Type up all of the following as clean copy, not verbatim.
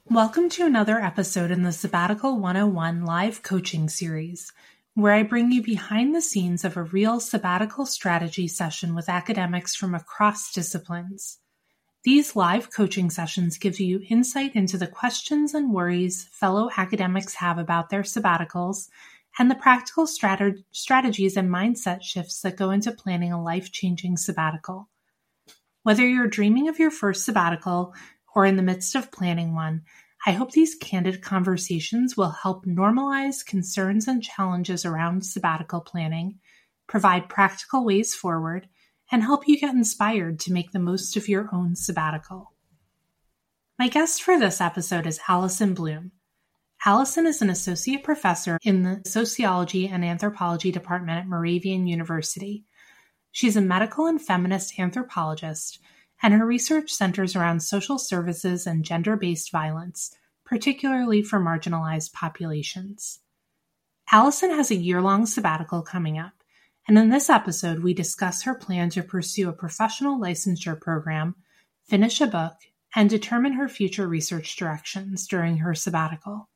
Welcome to another episode in the Sabbatical 101 live coaching series, where I bring you behind the scenes of a real sabbatical strategy session with academics from across disciplines. These live coaching sessions give you insight into the questions and worries fellow academics have about their sabbaticals and the practical strategies and mindset shifts that go into planning a life-changing sabbatical. Whether you're dreaming of your first sabbatical or in the midst of planning one, I hope these candid conversations will help normalize concerns and challenges around sabbatical planning, provide practical ways forward, and help you get inspired to make the most of your own sabbatical. My guest for this episode is Allison Bloom. Allison is an associate professor in the Sociology and Anthropology department at Moravian University. She's a medical and feminist anthropologist, and her research centers around social services and gender-based violence, particularly for marginalized populations. Allison has a year-long sabbatical coming up, and in this episode, we discuss her plan to pursue a professional licensure program, finish a book, and determine her future research directions during her sabbatical.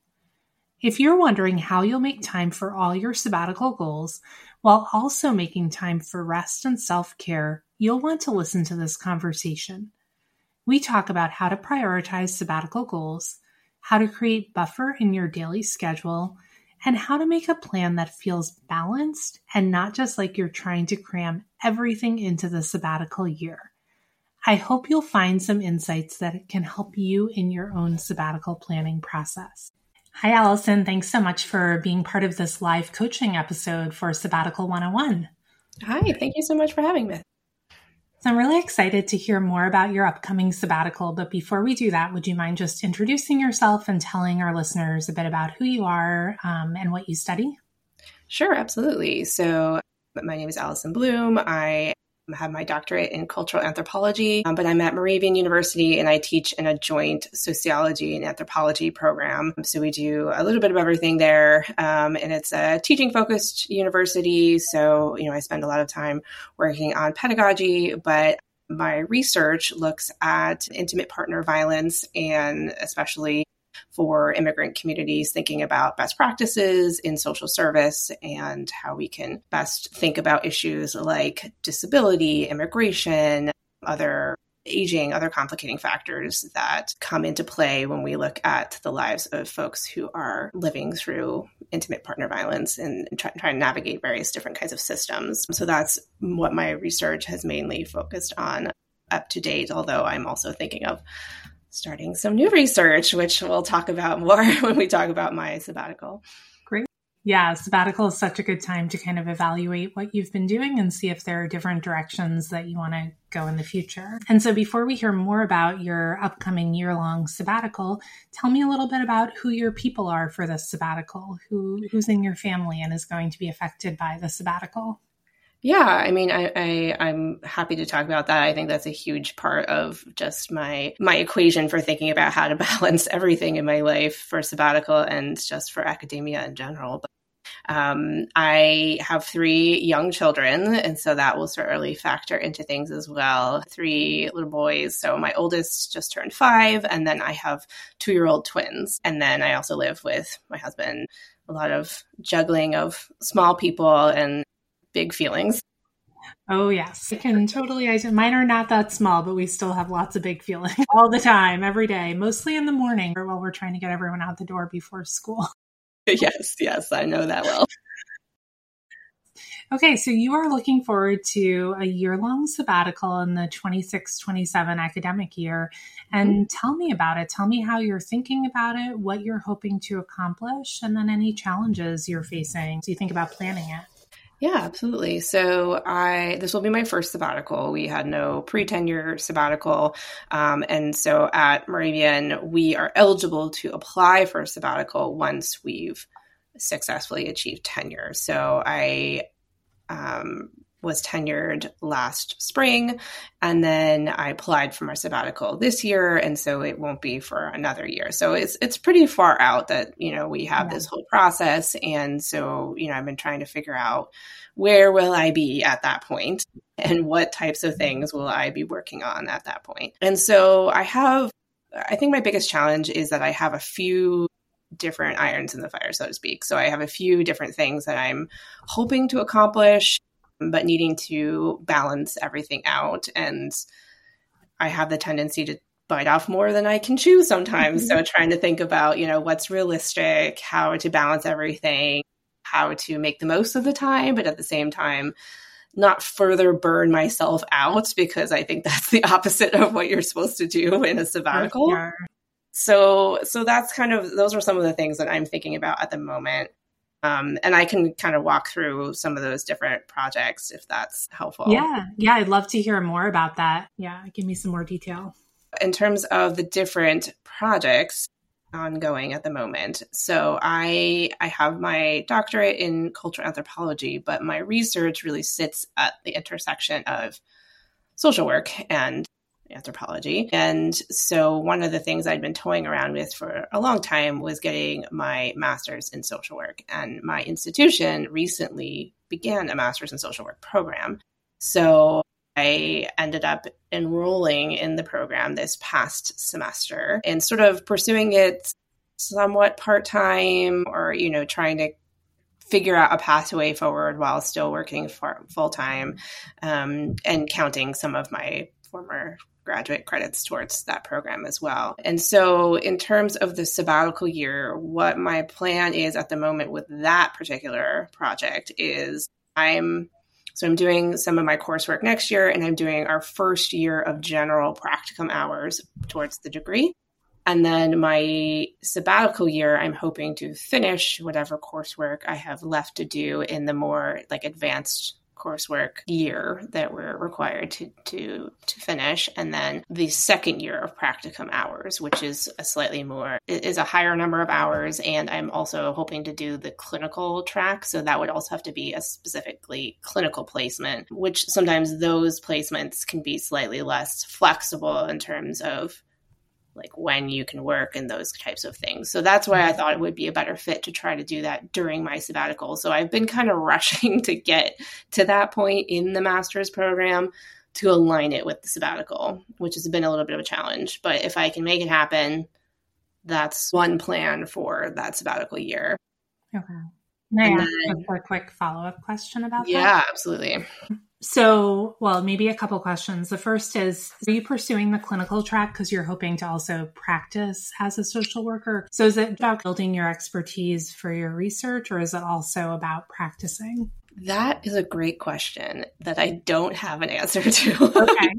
If you're wondering how you'll make time for all your sabbatical goals while also making time for rest and self-care, you'll want to listen to this conversation. We talk about how to prioritize sabbatical goals, how to create buffer in your daily schedule, and how to make a plan that feels balanced and not just like you're trying to cram everything into the sabbatical year. I hope you'll find some insights that can help you in your own sabbatical planning process. Hi, Allison. Thanks so much for being part of this live coaching episode for Sabbatical 101. Hi, thank you so much for having me. So I'm really excited to hear more about your upcoming sabbatical, but before we do that, would you mind just introducing yourself and telling our listeners a bit about who you are and what you study? Sure, absolutely. So my name is Allison Bloom. I have my doctorate in cultural anthropology, but I'm at Moravian University and I teach in a joint sociology and anthropology program. So we do a little bit of everything there. And it's a teaching focused university. So, I spend a lot of time working on pedagogy, but my research looks at intimate partner violence and especially for immigrant communities, thinking about best practices in social service and how we can best think about issues like disability, immigration, other aging, other complicating factors that come into play when we look at the lives of folks who are living through intimate partner violence and try to navigate various different kinds of systems. So that's what my research has mainly focused on up to date, although I'm also thinking of starting some new research, which we'll talk about more when we talk about my sabbatical. Great. Yeah, sabbatical is such a good time to kind of evaluate what you've been doing and see if there are different directions that you want to go in the future. And so before we hear more about your upcoming year-long sabbatical, tell me a little bit about who your people are for this sabbatical, who's in your family and is going to be affected by the sabbatical. Yeah, I'm happy to talk about that. I think that's a huge part of just my equation for thinking about how to balance everything in my life for sabbatical and just for academia in general. I have 3 young children, and so that will certainly factor into things as well. 3 little boys. So my oldest just turned 5, and then I have 2-year-old twins. And then I also live with my husband. A lot of juggling of small people and big feelings. Oh, yes. I can totally. Mine are not that small, but we still have lots of big feelings all the time, every day, mostly in the morning or while we're trying to get everyone out the door before school. Yes, I know that well. Okay, so you are looking forward to a year-long sabbatical in the 26-27 academic year. And tell me about it. Tell me how you're thinking about it, what you're hoping to accomplish, and then any challenges you're facing as you think about planning it. Yeah, absolutely. So this will be my first sabbatical. We had no pre-tenure sabbatical. And so at Moravian, we are eligible to apply for a sabbatical once we've successfully achieved tenure. So I was tenured last spring, and then I applied for my sabbatical this year, and so it won't be for another year. So it's pretty far out that, we have this whole process, and so, I've been trying to figure out where will I be at that point, and what types of things will I be working on at that point. And so I have I think my biggest challenge is that I have a few different irons in the fire, so to speak. So I have a few different things that I'm hoping to accomplish, but needing to balance everything out. And I have the tendency to bite off more than I can chew sometimes. So trying to think about, what's realistic, how to balance everything, how to make the most of the time, but at the same time, not further burn myself out, because I think that's the opposite of what you're supposed to do in a sabbatical. Yeah. So that's those are some of the things that I'm thinking about at the moment. And I can kind of walk through some of those different projects if that's helpful. Yeah. I'd love to hear more about that. Yeah. Give me some more detail. In terms of the different projects ongoing at the moment. So I have my doctorate in cultural anthropology, but my research really sits at the intersection of social work and anthropology. And so one of the things I'd been toying around with for a long time was getting my master's in social work. And my institution recently began a master's in social work program. So I ended up enrolling in the program this past semester and sort of pursuing it somewhat part-time, or, trying to figure out a pathway forward while still working for full-time, and counting some of my former graduate credits towards that program as well. And so in terms of the sabbatical year, what my plan is at the moment with that particular project is I'm doing some of my coursework next year, and I'm doing our first year of general practicum hours towards the degree. And then my sabbatical year, I'm hoping to finish whatever coursework I have left to do in the more advanced coursework year that we're required to finish. And then the second year of practicum hours, which is a higher number of hours. And I'm also hoping to do the clinical track. So that would also have to be a specifically clinical placement, which sometimes those placements can be slightly less flexible in terms of when you can work and those types of things. So that's why I thought it would be a better fit to try to do that during my sabbatical. So I've been kind of rushing to get to that point in the master's program to align it with the sabbatical, which has been a little bit of a challenge. But if I can make it happen, that's one plan for that sabbatical year. Okay. May I ask a quick follow-up question about that? Yeah, absolutely. So, maybe a couple questions. The first is, are you pursuing the clinical track because you're hoping to also practice as a social worker? So is it about building your expertise for your research, or is it also about practicing? That is a great question that I don't have an answer to. Okay.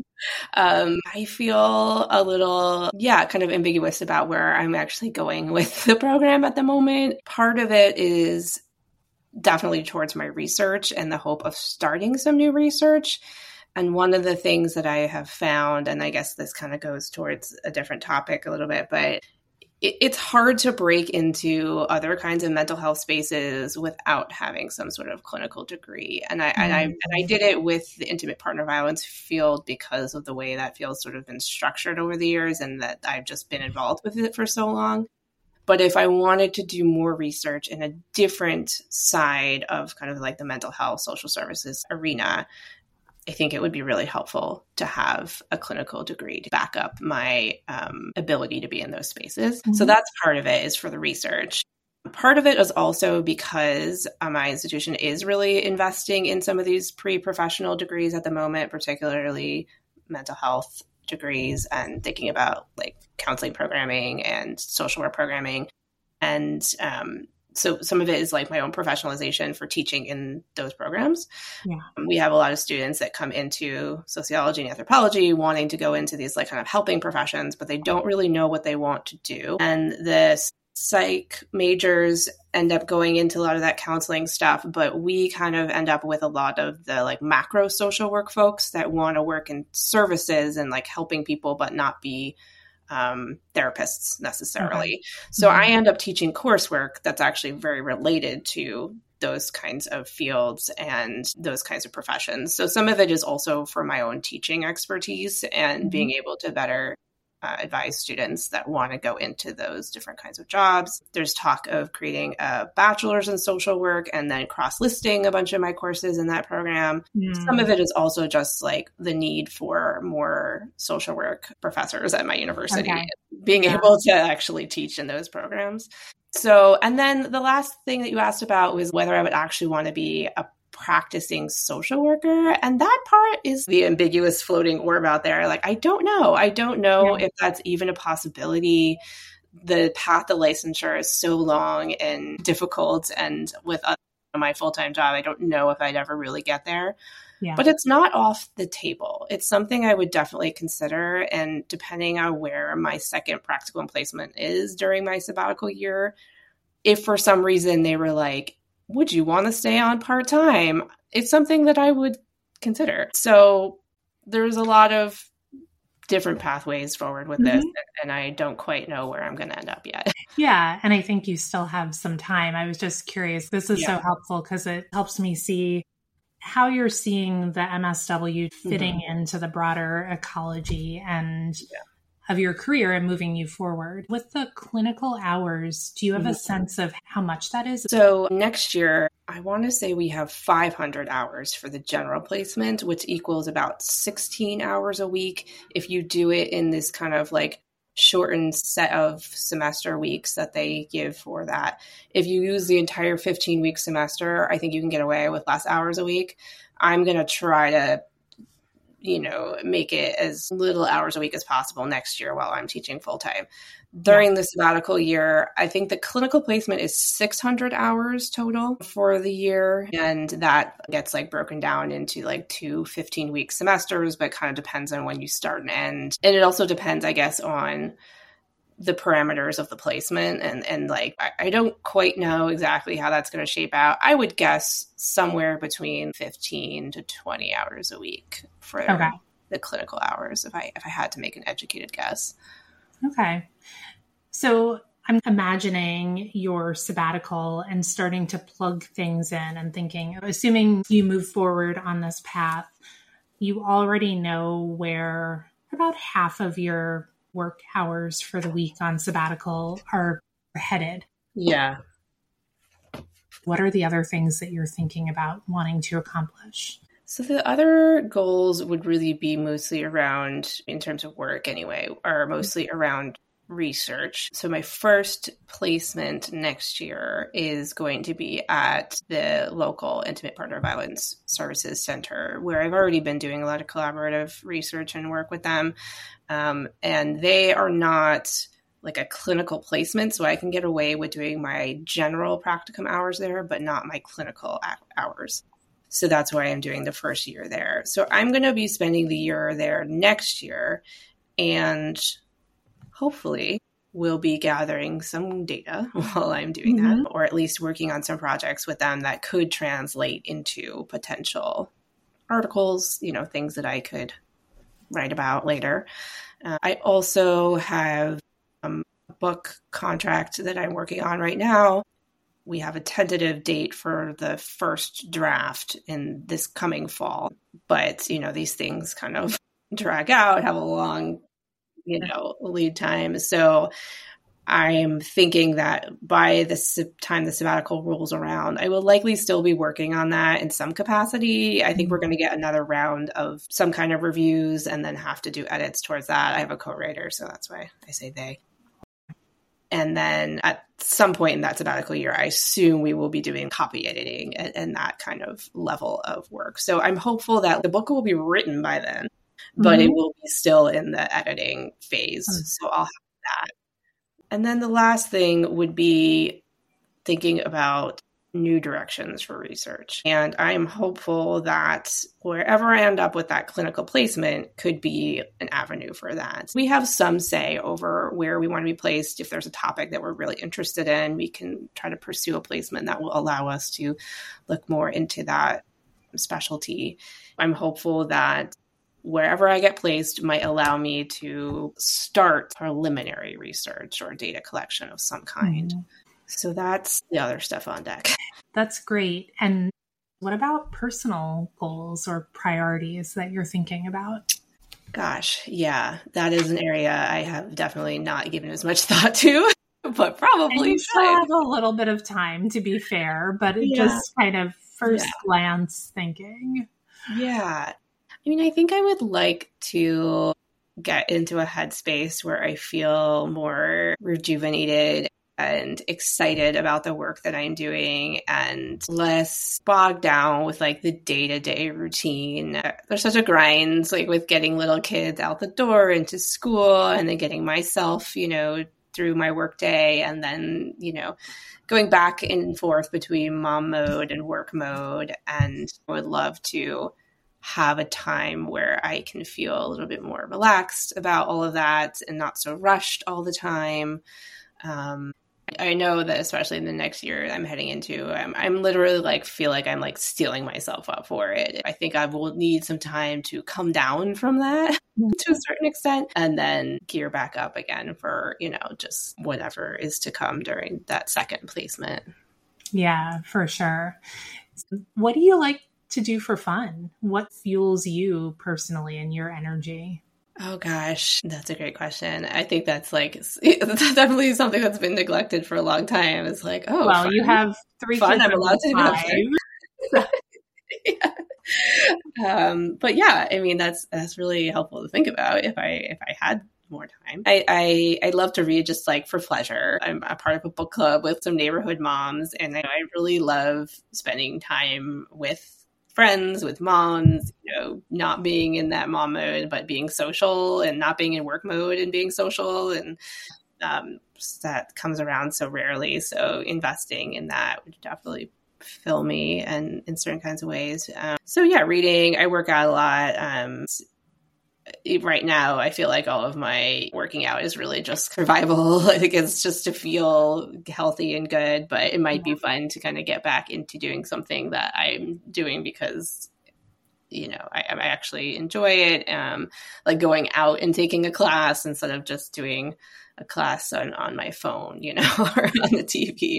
I feel a little, kind of ambiguous about where I'm actually going with the program at the moment. Part of it is definitely towards my research and the hope of starting some new research. And one of the things that I have found, and I guess this kind of goes towards a different topic a little bit, but it's hard to break into other kinds of mental health spaces without having some sort of clinical degree. And I did it with the intimate partner violence field because of the way that field's sort of been structured over the years, and that I've just been involved with it for so long. But if I wanted to do more research in a different side of kind of the mental health, social services arena, I think it would be really helpful to have a clinical degree to back up my ability to be in those spaces. Mm-hmm. So that's part of it, is for the research. Part of it is also because my institution is really investing in some of these pre-professional degrees at the moment, particularly mental health degrees, and thinking about counseling programming and social work programming. And so some of it is my own professionalization for teaching in those programs. Yeah. We have a lot of students that come into sociology and anthropology wanting to go into these kind of helping professions, but they don't really know what they want to do. And the psych majors end up going into a lot of that counseling stuff, but we kind of end up with a lot of the macro social work folks that want to work in services and helping people, but not be therapists necessarily. Okay. So I end up teaching coursework that's actually very related to those kinds of fields and those kinds of professions. So some of it is also for my own teaching expertise and being able to better advise students that want to go into those different kinds of jobs. There's talk of creating a bachelor's in social work and then cross-listing a bunch of my courses in that program. Some of it is also just the need for more social work professors at my university. Okay. being able to actually teach in those programs. So, and then the last thing that you asked about was whether I would actually want to be a practicing social worker. And that part is the ambiguous floating orb out there. Like, I don't know. I don't know if that's even a possibility. The path to licensure is so long and difficult. And with my full-time job, I don't know if I'd ever really get there. Yeah. But it's not off the table. It's something I would definitely consider. And depending on where my second practicum placement is during my sabbatical year, if for some reason they were like, would you want to stay on part-time? It's something that I would consider. So there's a lot of different pathways forward with this, and I don't quite know where I'm going to end up yet. Yeah. And I think you still have some time. I was just curious. This is so helpful because it helps me see how you're seeing the MSW fitting into the broader ecology and of your career and moving you forward. With the clinical hours, do you have a sense of how much that is? So next year, I want to say we have 500 hours for the general placement, which equals about 16 hours a week. If you do it in this kind of like shortened set of semester weeks that they give for that. If you use the entire 15-week semester, I think you can get away with less hours a week. I'm going to try to make it as little hours a week as possible next year while I'm teaching full time. During the sabbatical year, I think the clinical placement is 600 hours total for the year. And that gets like broken down into like 2 15-week semesters, but kind of depends on when you start and end. And it also depends, I guess, on the parameters of the placement. And like, I don't quite know exactly how that's going to shape out. I would guess somewhere between 15 to 20 hours a week for the clinical hours, if I had to make an educated guess. Okay. So I'm imagining your sabbatical and starting to plug things in and thinking, assuming you move forward on this path, you already know where about half of your work hours for the week on sabbatical are headed. Yeah. What are the other things that you're thinking about wanting to accomplish? So the other goals would really be mostly around, in terms of work anyway, are mostly around research. So my first placement next year is going to be at the local Intimate Partner Violence Services Center, where I've already been doing a lot of collaborative research and work with them. And they are not like a clinical placement, so I can get away with doing my general practicum hours there, but not my clinical hours. So that's why I'm doing the first year there. So I'm going to be spending the year there next year, and hopefully we'll be gathering some data while I'm doing that, or at least working on some projects with them that could translate into potential articles, things that I could write about later. I also have a book contract that I'm working on right now. We have a tentative date for the first draft in this coming fall. But, these things kind of drag out, have a long, lead time. So I'm thinking that by the time the sabbatical rolls around, I will likely still be working on that in some capacity. I think we're going to get another round of some kind of reviews and then have to do edits towards that. I have a co-writer, so that's why I say they. And then at some point in that sabbatical year, I assume we will be doing copy editing and that kind of level of work. So I'm hopeful that the book will be written by then, but it will be still in the editing phase. So I'll have that. And then the last thing would be thinking about new directions for research. And I'm hopeful that wherever I end up with that clinical placement could be an avenue for that. We have some say over where we want to be placed. If there's a topic that we're really interested in, we can try to pursue a placement that will allow us to look more into that specialty. I'm hopeful that wherever I get placed might allow me to start preliminary research or data collection of some kind. So that's the other stuff on deck. That's great. And what about personal goals or priorities that you're thinking about? Gosh, yeah, that is an area I have definitely not given as much thought to, but probably and you still have a little bit of time, to be fair, but just kind of first glance thinking. Yeah. I mean, I think I would like to get into a headspace where I feel more rejuvenated and excited about the work that I'm doing and less bogged down with like the day-to-day routine. There's such a grind, like with getting little kids out the door into school and then getting myself, through my work day and then, going back and forth between mom mode and work mode. And I would love to have a time where I can feel a little bit more relaxed about all of that and not so rushed all the time. I know that especially in the next year I'm heading into, I'm literally like, feel like I'm like stealing myself up for it. I think I will need some time to come down from that to a certain extent and then gear back up again for, just whatever is to come during that second placement. Yeah, for sure. What do you like to do for fun? What fuels you personally and your energy? Oh gosh, that's a great question. I think that's definitely something that's been neglected for a long time. It's like, oh, well, fun. You have 3 fun. kids. I'm allowed to have yeah. But yeah, I mean that's really helpful to think about if I had more time. I love to read just like for pleasure. I'm a part of a book club with some neighborhood moms, and I really love spending time with friends, with moms, not being in that mom mode, but being social and not being in work mode and being social. And that comes around so rarely. So investing in that would definitely fill me and in certain kinds of ways. So yeah, reading, I work out a lot. Right now, I feel like all of my working out is really just survival. I think it's just to feel healthy and good, but it might be fun to kind of get back into doing something that I'm doing because, I actually enjoy it. Like going out and taking a class instead of just doing a class on my phone, or on the TV.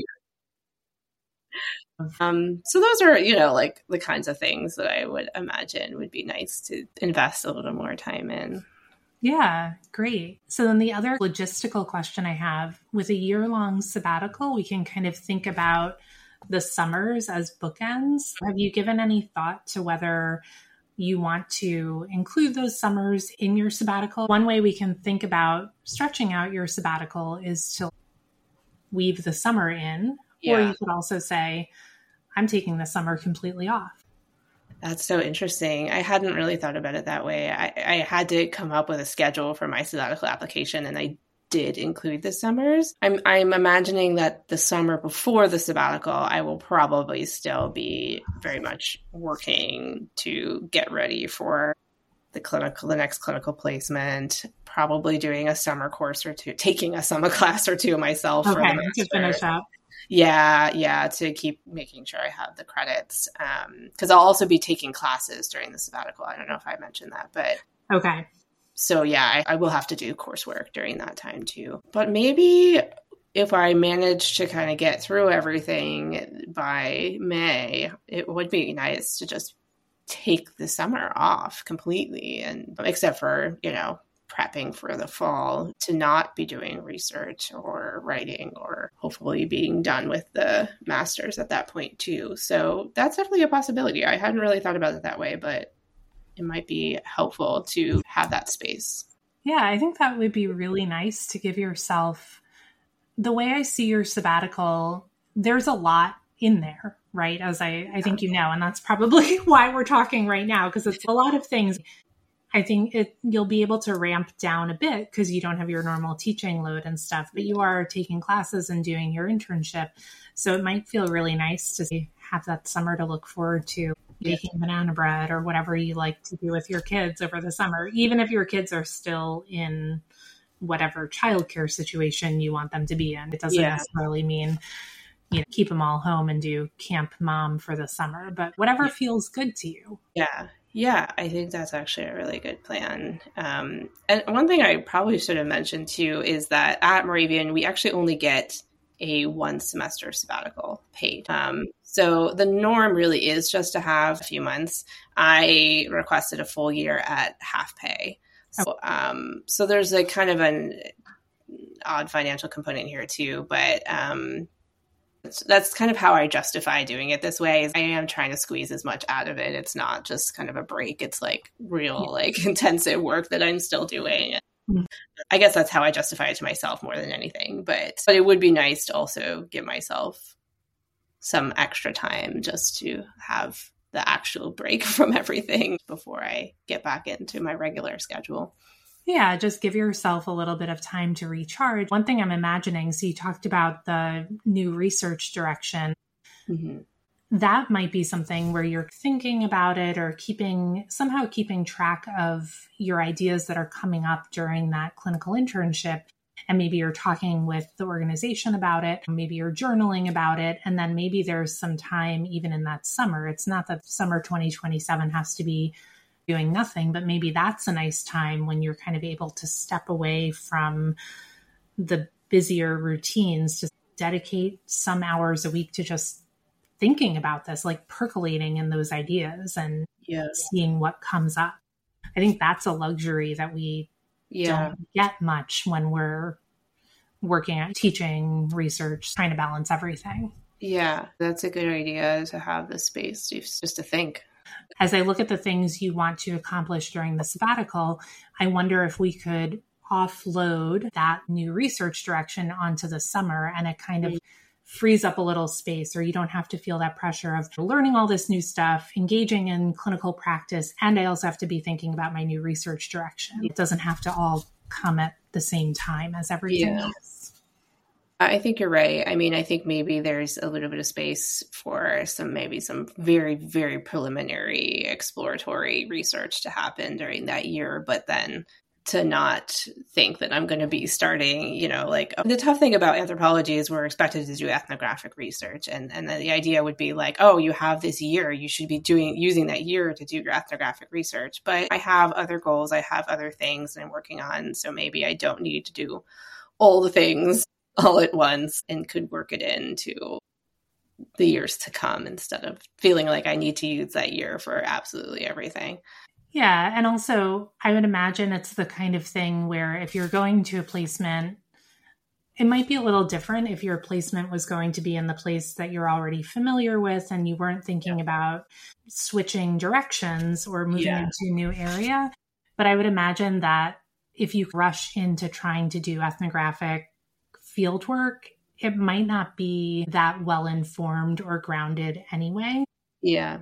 So those are, like the kinds of things that I would imagine would be nice to invest a little more time in. Yeah, great. So then the other logistical question I have, with a year-long sabbatical, we can kind of think about the summers as bookends. Have you given any thought to whether you want to include those summers in your sabbatical? One way we can think about stretching out your sabbatical is to weave the summer in. Yeah. Or you could also say, I'm taking the summer completely off. That's so interesting. I hadn't really thought about it that way. I had to come up with a schedule for my sabbatical application, and I did include the summers. I'm imagining that the summer before the sabbatical, I will probably still be very much working to get ready for the next clinical placement, probably doing a summer course or two, taking a summer class or two myself for the master. To finish up. Yeah, to keep making sure I have the credits. Because I'll also be taking classes during the sabbatical. I don't know if I mentioned that, but okay. So yeah, I will have to do coursework during that time too. But maybe if I manage to kind of get through everything by May, it would be nice to just take the summer off completely, and except for, prepping for the fall, to not be doing research or writing, or hopefully being done with the master's at that point too. So that's definitely a possibility. I hadn't really thought about it that way, but it might be helpful to have that space. Yeah, I think that would be really nice to give yourself, the way I see your sabbatical, there's a lot in there, right? As I think and that's probably why we're talking right now, because it's a lot of things. I think you'll be able to ramp down a bit because you don't have your normal teaching load and stuff, but you are taking classes and doing your internship. So it might feel really nice to have that summer to look forward to, baking banana bread or whatever you like to do with your kids over the summer, even if your kids are still in whatever childcare situation you want them to be in. It doesn't necessarily mean, keep them all home and do Camp Mom for the summer, but whatever feels good to you. Yeah, I think that's actually a really good plan. And one thing I probably should have mentioned too is that at Moravian, we actually only get a 1 semester sabbatical paid. So the norm really is just to have a few months. I requested a full year at half pay. So there's a kind of an odd financial component here too, but That's kind of how I justify doing it this way. Is I am trying to squeeze as much out of it. It's not just kind of a break. It's like real, like intensive work that I'm still doing. Mm. I guess that's how I justify it to myself more than anything. But it would be nice to also give myself some extra time just to have the actual break from everything before I get back into my regular schedule. Yeah, just give yourself a little bit of time to recharge. One thing I'm imagining, so you talked about the new research direction. Mm-hmm. That might be something where you're thinking about it or somehow keeping track of your ideas that are coming up during that clinical internship. And maybe you're talking with the organization about it. Maybe you're journaling about it. And then maybe there's some time even in that summer. It's not that summer 2027 has to be doing nothing, but maybe that's a nice time when you're kind of able to step away from the busier routines, to dedicate some hours a week to just thinking about this, like percolating in those ideas and seeing what comes up. I think that's a luxury that we don't get much when we're working at teaching, research, trying to balance everything. Yeah, that's a good idea, to have the space just to think. As I look at the things you want to accomplish during the sabbatical, I wonder if we could offload that new research direction onto the summer, and it kind of frees up a little space, or you don't have to feel that pressure of learning all this new stuff, engaging in clinical practice, and I also have to be thinking about my new research direction. It doesn't have to all come at the same time as everything else. I think you're right. I mean, I think maybe there's a little bit of space for some very, very preliminary exploratory research to happen during that year, but then to not think that I'm going to be starting, the tough thing about anthropology is we're expected to do ethnographic research. And the idea would be like, oh, you have this year, you should be using that year to do your ethnographic research. But I have other goals. I have other things that I'm working on. So maybe I don't need to do all the things all at once and could work it into the years to come instead of feeling like I need to use that year for absolutely everything. Yeah. And also, I would imagine it's the kind of thing where if you're going to a placement, it might be a little different if your placement was going to be in the place that you're already familiar with and you weren't thinking about switching directions or moving into a new area. But I would imagine that if you rush into trying to do ethnographic field work, it might not be that well informed or grounded anyway. Yeah.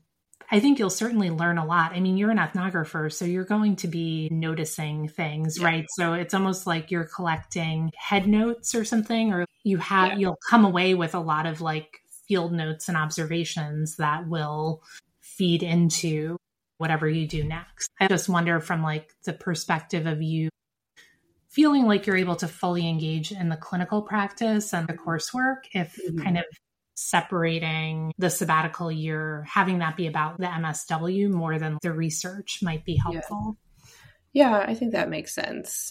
I think you'll certainly learn a lot. I mean, you're an ethnographer, so you're going to be noticing things, right? So it's almost like you're collecting head notes or something, or you'll come away with a lot of like field notes and observations that will feed into whatever you do next. I just wonder from like the perspective of you feeling like you're able to fully engage in the clinical practice and the coursework, if kind of separating the sabbatical year, having that be about the MSW more than the research might be helpful. Yeah, I think that makes sense.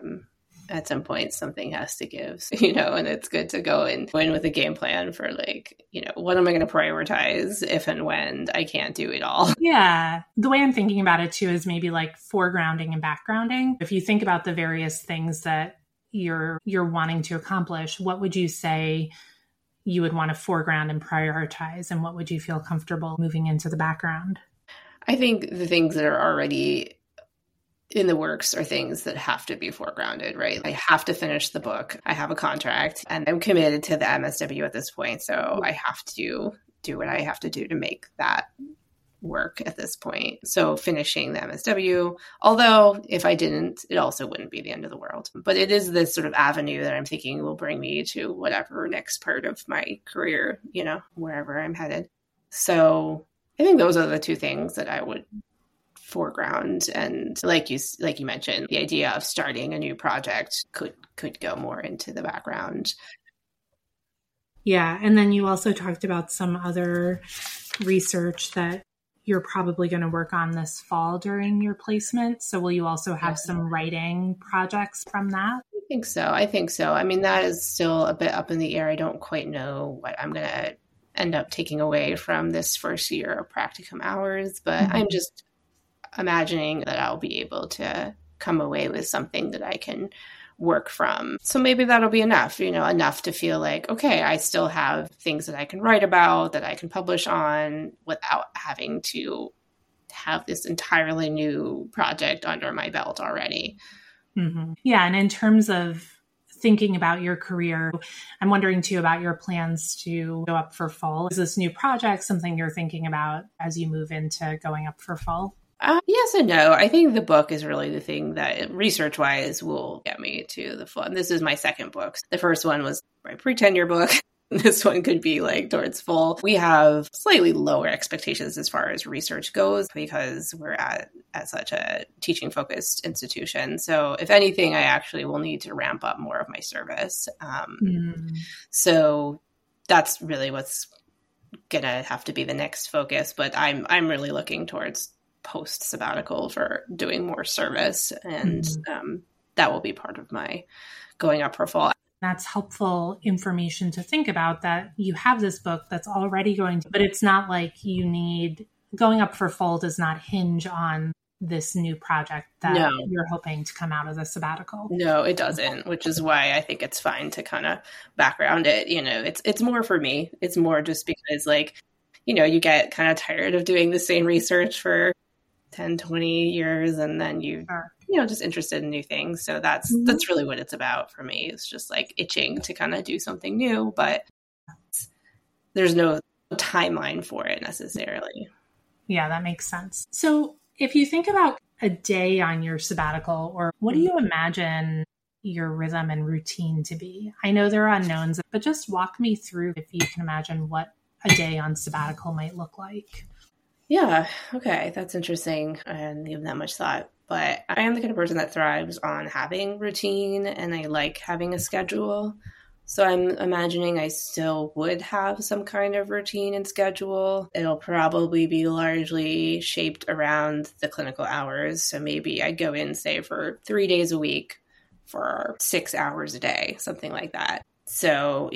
At some point, something has to give, and it's good to go in with a game plan for like, what am I going to prioritize if and when I can't do it all? Yeah. The way I'm thinking about it too is maybe like foregrounding and backgrounding. If you think about the various things that you're wanting to accomplish, what would you say you would want to foreground and prioritize? And what would you feel comfortable moving into the background? I think the things that are already in the works are things that have to be foregrounded, right? I have to finish the book. I have a contract and I'm committed to the MSW at this point. So I have to do what I have to do to make that work at this point. So finishing the MSW, although if I didn't, it also wouldn't be the end of the world. But it is this sort of avenue that I'm thinking will bring me to whatever next part of my career, wherever I'm headed. So I think those are the two things that I would foreground. And like you mentioned, the idea of starting a new project could go more into the background. Yeah. And then you also talked about some other research that you're probably going to work on this fall during your placement. So will you also have some writing projects from that? I think so. I mean, that is still a bit up in the air. I don't quite know what I'm going to end up taking away from this first year of practicum hours, but I'm just imagining that I'll be able to come away with something that I can work from. So maybe that'll be enough, enough to feel like, okay, I still have things that I can write about, that I can publish on without having to have this entirely new project under my belt already. Mm-hmm. Yeah. And in terms of thinking about your career, I'm wondering too about your plans to go up for fall. Is this new project something you're thinking about as you move into going up for fall? Yes and no. I think the book is really the thing that research-wise will get me to the fall. And this is my second book. The first one was my pre-tenure book. This one could be like towards fall. We have slightly lower expectations as far as research goes because we're at such a teaching-focused institution. So if anything, I actually will need to ramp up more of my service. So that's really what's going to have to be the next focus. But I'm really looking towards post-sabbatical for doing more service. And that will be part of my going up for fall. That's helpful information to think about, that you have this book that's already going to, but it's not like you need, going up for fall does not hinge on this new project that you're hoping to come out of the sabbatical. No, it doesn't, which is why I think it's fine to kind of background it. It's more for me. It's more just because you get kind of tired of doing the same research for 10, 20 years, and then you just interested in new things. So that's really what it's about for me. It's just like itching to kind of do something new, but there's no timeline for it necessarily. Yeah, that makes sense. So if you think about a day on your sabbatical, or what do you imagine your rhythm and routine to be? I know there are unknowns, but just walk me through if you can imagine what a day on sabbatical might look like. Yeah. Okay. That's interesting. I hadn't given that much thought, but I am the kind of person that thrives on having routine, and I like having a schedule. So I'm imagining I still would have some kind of routine and schedule. It'll probably be largely shaped around the clinical hours. So maybe I go in, say, for 3 days a week for 6 hours a day, something like that. So,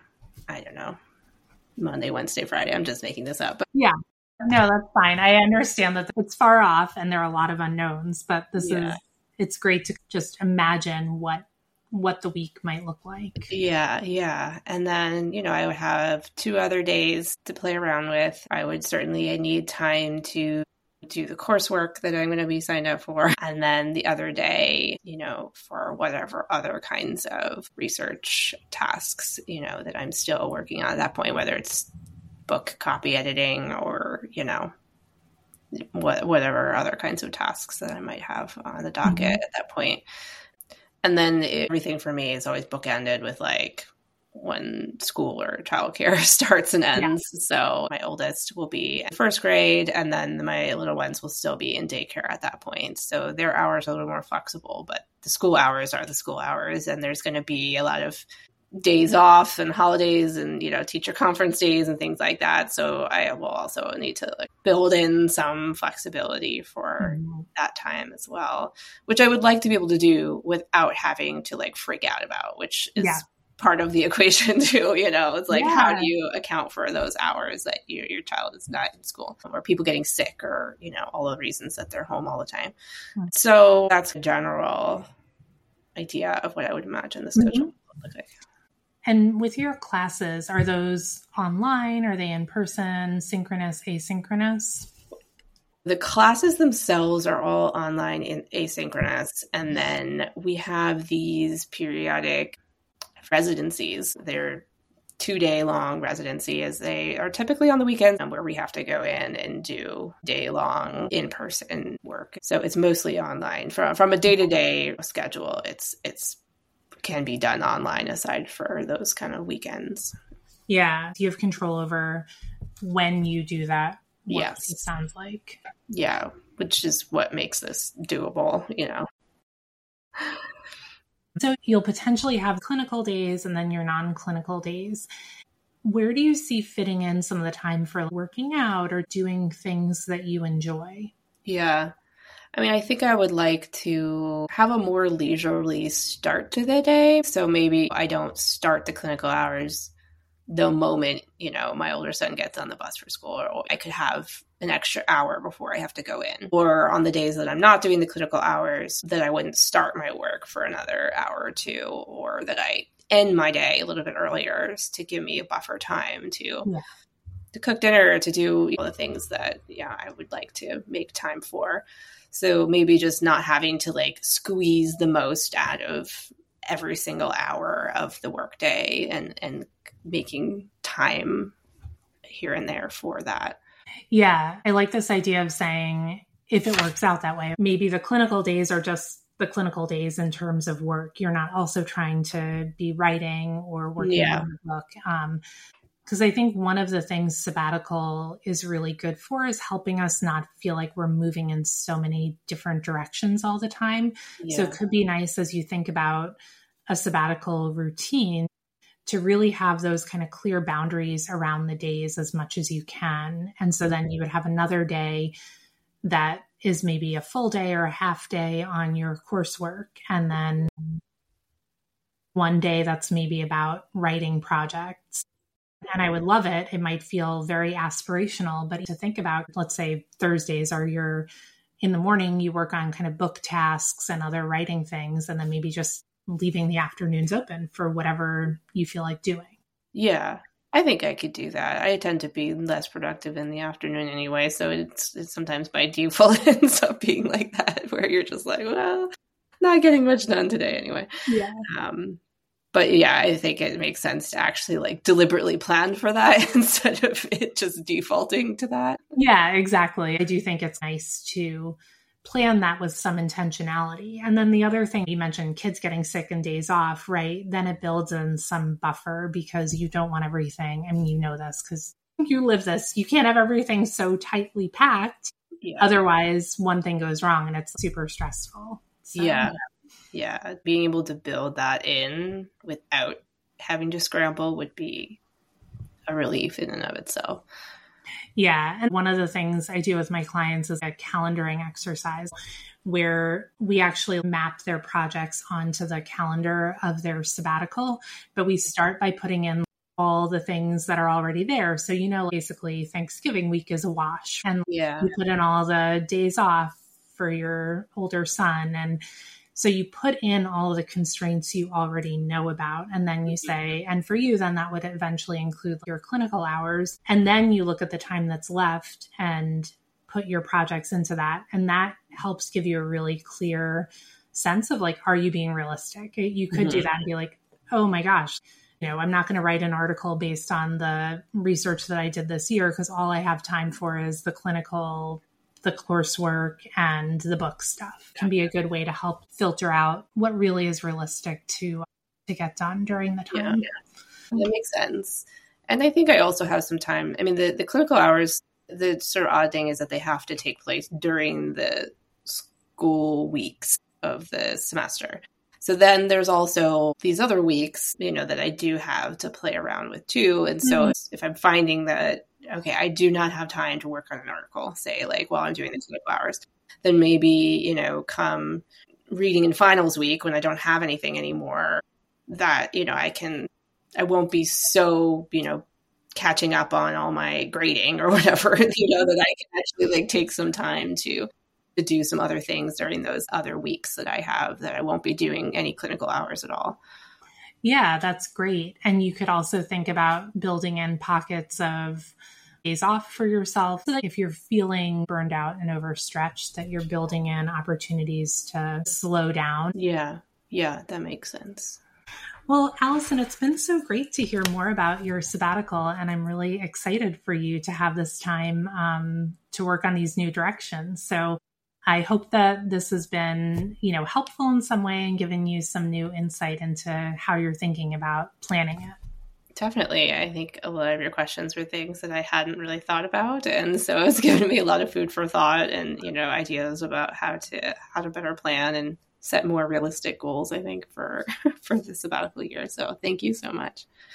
I don't know, Monday, Wednesday, Friday. I'm just making this up. But yeah. No, that's fine. I understand that it's far off and there are a lot of unknowns, but it's great to just imagine what the week might look like. Yeah, yeah. And then, I would have 2 other days to play around with. I need time to do the coursework that I'm going to be signed up for. And then the other day, for whatever other kinds of research tasks, that I'm still working on at that point, whether it's book copy editing or, whatever other kinds of tasks that I might have on the docket at that point. And then everything for me is always bookended with when school or childcare starts and ends. Yeah. So my oldest will be in first grade, and then my little ones will still be in daycare at that point. So their hours are a little more flexible, but the school hours are the school hours, and there's going to be a lot of days off and holidays and, teacher conference days and things like that. So I will also need to build in some flexibility for that time as well, which I would like to be able to do without having to freak out about, which is part of the equation too. It's how do you account for those hours that your child is not in school, or people getting sick, or, all the reasons that they're home all the time. So that's a general idea of what I would imagine the schedule would look like. And with your classes, are those online? Are they in person, synchronous, asynchronous? The classes themselves are all online and asynchronous. And then we have these periodic residencies. They're 2-day long residencies. They are typically on the weekends, where we have to go in and do day-long in-person work. So it's mostly online. From a day-to-day schedule, it's can be done online aside for those kind of weekends. Yeah. You have control over when you do that. Yes. It sounds like. Yeah. Which is what makes this doable, So you'll potentially have clinical days and then your non-clinical days. Where do you see fitting in some of the time for working out or doing things that you enjoy? Yeah. I think I would like to have a more leisurely start to the day. So maybe I don't start the clinical hours the moment, my older son gets on the bus for school, or I could have an extra hour before I have to go in. Or on the days that I'm not doing the clinical hours, that I wouldn't start my work for another hour or two, or that I end my day a little bit earlier to give me a buffer time to cook dinner, to do all the things that, I would like to make time for. So maybe just not having to like squeeze the most out of every single hour of the workday, and making time here and there for that. Yeah, I like this idea of saying, if it works out that way, maybe the clinical days are just the clinical days in terms of work. You're not also trying to be writing or working on the book. Because I think one of the things sabbatical is really good for is helping us not feel like we're moving in so many different directions all the time. Yeah. So it could be nice, as you think about a sabbatical routine, to really have those kind of clear boundaries around the days as much as you can. And so then you would have another day that is maybe a full day or a half day on your coursework. And then one day that's maybe about writing projects. And I would love it. It might feel very aspirational, but to think about, let's say Thursdays are in the morning, you work on kind of book tasks and other writing things, and then maybe just leaving the afternoons open for whatever you feel like doing. Yeah, I think I could do that. I tend to be less productive in the afternoon anyway, so it's sometimes by default ends up being like that, where you're just like, well, not getting much done today anyway. Yeah. But yeah, I think it makes sense to actually like deliberately plan for that instead of it just defaulting to that. Yeah, exactly. I do think it's nice to plan that with some intentionality. And then the other thing you mentioned, kids getting sick and days off, right? Then it builds in some buffer, because you don't want everything. I mean, you know this because you live this. You can't have everything so tightly packed. Yeah. Otherwise, one thing goes wrong and it's super stressful. So, yeah. Being able to build that in without having to scramble would be a relief in and of itself. Yeah. And one of the things I do with my clients is a calendaring exercise where we actually map their projects onto the calendar of their sabbatical. But we start by putting in all the things that are already there. So, basically Thanksgiving week is a wash. And you put in all the days off for your older son. And so you put in all of the constraints you already know about, and then you say, and for you, then that would eventually include your clinical hours. And then you look at the time that's left and put your projects into that. And that helps give you a really clear sense of like, are you being realistic? You could do that and be like, oh my gosh, I'm not going to write an article based on the research that I did this year, because all I have time for is the coursework and the book stuff. Can be a good way to help filter out what really is realistic to get done during the time. Yeah. That makes sense. And I think I also have some time. I mean, the clinical hours, the sort of odd thing is that they have to take place during the school weeks of the semester. So then there's also these other weeks, that I do have to play around with too. And so if I'm finding that, okay, I do not have time to work on an article, say like while I'm doing the clinical hours, then maybe, come reading in finals week when I don't have anything anymore, that, I won't be so, catching up on all my grading or whatever, that I can actually like take some time to do some other things during those other weeks that I have, that I won't be doing any clinical hours at all. Yeah, that's great. And you could also think about building in pockets of days off for yourself. So that if you're feeling burned out and overstretched, that you're building in opportunities to slow down. Yeah, that makes sense. Well, Allison, it's been so great to hear more about your sabbatical, and I'm really excited for you to have this time to work on these new directions. So I hope that this has been, helpful in some way and given you some new insight into how you're thinking about planning it. Definitely. I think a lot of your questions were things that I hadn't really thought about. And so it's given me a lot of food for thought and, ideas about how to better plan and set more realistic goals, I think, for the sabbatical year. So thank you so much.